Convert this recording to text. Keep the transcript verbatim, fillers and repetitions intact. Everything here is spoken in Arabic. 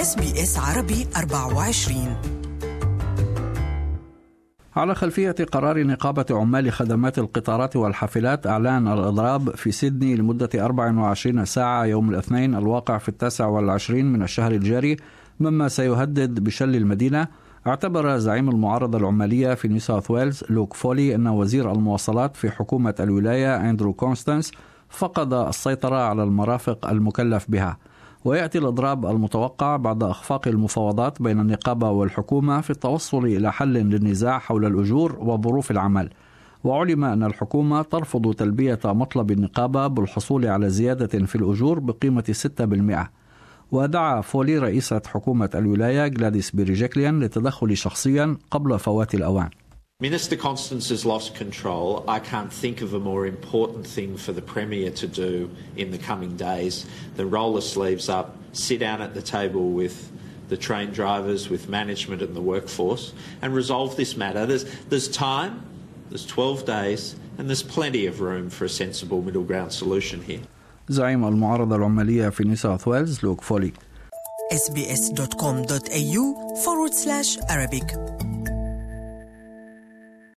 إس بي إس عربي أربعة وعشرين. على خلفية قرار نقابة عمال خدمات القطارات والحافلات إعلان الإضراب في سيدني لمدة أربع وعشرين ساعة يوم الاثنين الواقع في التاسع والعشرين من الشهر الجاري، مما سيهدد بشل المدينة، اعتبر زعيم المعارضة العمالية في نيو ساوث ويلز لوك فولي أن وزير المواصلات في حكومة الولاية أندرو كونستانس فقد السيطرة على المرافق المكلف بها. ويأتي الإضراب المتوقع بعد إخفاق المفاوضات بين النقابة والحكومة في التوصل إلى حل للنزاع حول الأجور وظروف العمل. وعلم أن الحكومة ترفض تلبية مطلب النقابة بالحصول على زيادة في الأجور بقيمة ستة بالمئة. ودعا فولي رئيسة حكومة الولاية غلاديس بيرجيكليان للتدخل شخصيا قبل فوات الأوان. Minister Constance has lost control. I can't think of a more important thing for the Premier to do in the coming days than roll the sleeves up, sit down at the table with the train drivers, with management and the workforce, and resolve this matter. There's, there's time, there's twelve days, and there's plenty of room for a sensible middle ground solution here. زعيم المعارضة العمالية في نيو ساوث ويلز لوك فولي. إس بي إس دوت كوم دوت إيه يو forward slash Arabic